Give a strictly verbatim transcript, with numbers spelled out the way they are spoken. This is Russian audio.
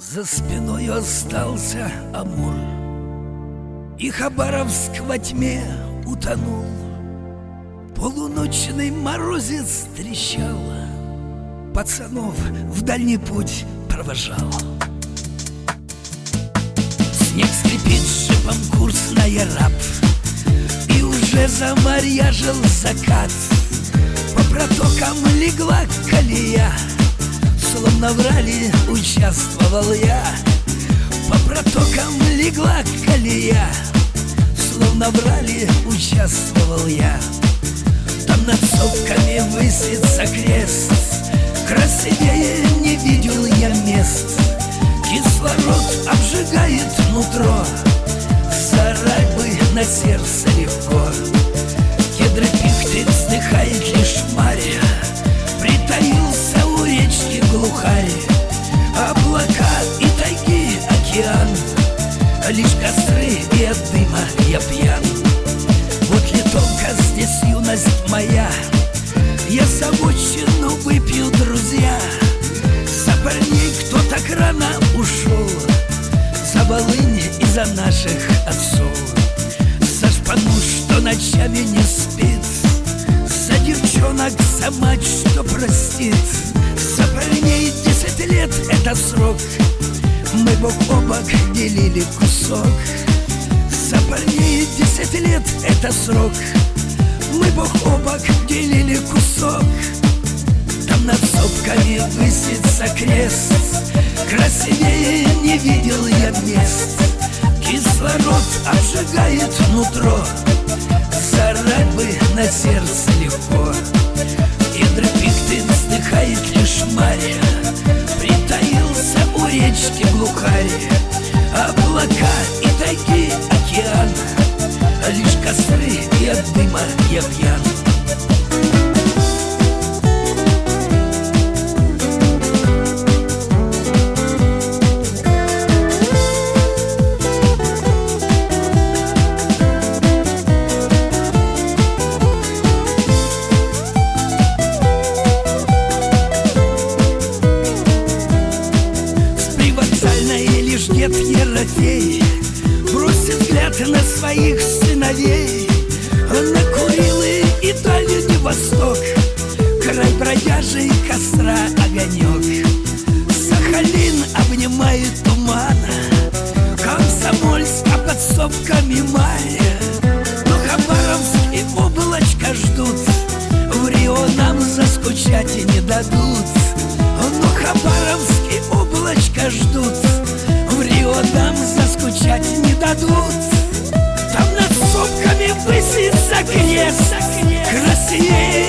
За спиной остался Амур, и Хабаровск во тьме утонул. Полуночный морозец трещал, пацанов в дальний путь провожал. Снег скрипит шипом курсная раб, и уже замарьяжил закат. По протокам легла колея, словно в ралли участвовал я. По протокам легла колея, словно в ралли участвовал я. Там над сопками высится крест, красивее не видел я мест. Кислород обжигает нутро, зарать бы на сердце легко. Кедры пихты вздыхает лишь Марья, притаился у речки глухарь. Облака и тайги океан, лишь костры и от дыма я пьян. Вот ли только здесь юность моя, я за обочину выпью, друзья. За парней, кто так рано ушел, за Волынь и за наших отцов. За шпану, что ночами не спит, за девчонок, за мать, что простит. За парней десять лет — это срок, мы бок о бок делили кусок. За парней десять лет — это срок, мы бок о бок делили кусок. Там над сопками высится крест, красивее не видел я мест. Кислород обжигает нутро, зарать бы на сердце легко. Кедры пихты вздыхает лишь Марья, притаился у речки глухарь. Облака и тайги океан, лишь костры и от дыма я пьян. Дед Ерофей бросит взгляд на своих сыновей. Он накурил и дальний восток, край бродяжий костра огонек. Сахалин обнимает туман, Комсомольск, а под сопками май. Но Хабаровск и облачко ждут, в Рио нам заскучать и не дадут. Но Хабаровск и облачко ждут, в Рио нам заскучать не дадут. Там над сопками высится крест, красивее